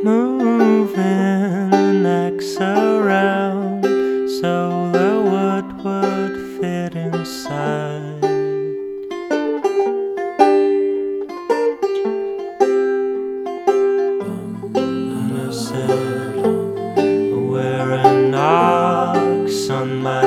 moving an axe around so the wood would